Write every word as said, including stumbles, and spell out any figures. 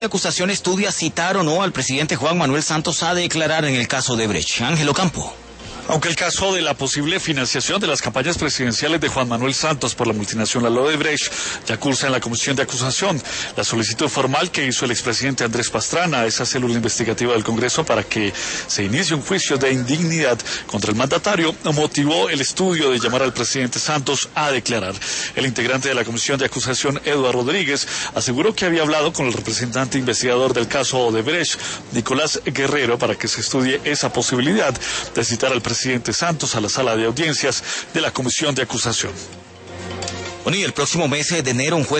La acusación estudia citar o no al presidente Juan Manuel Santos a declarar en el caso de Brecht. Ángel Ocampo. Aunque el caso de la posible financiación de las campañas presidenciales de Juan Manuel Santos por la multinacional Odebrecht ya cursa en la comisión de acusación. La solicitud formal que hizo el expresidente Andrés Pastrana a esa célula investigativa del Congreso para que se inicie un juicio de indignidad contra el mandatario motivó el estudio de llamar al presidente Santos a declarar. El integrante de la comisión de acusación, Eduardo Rodríguez, aseguró que había hablado con el representante investigador del caso Odebrecht, Nicolás Guerrero, para que se estudie esa posibilidad de citar al presidente presidente Santos a la sala de audiencias de la comisión de acusación. Bueno, y el próximo mes de enero un juez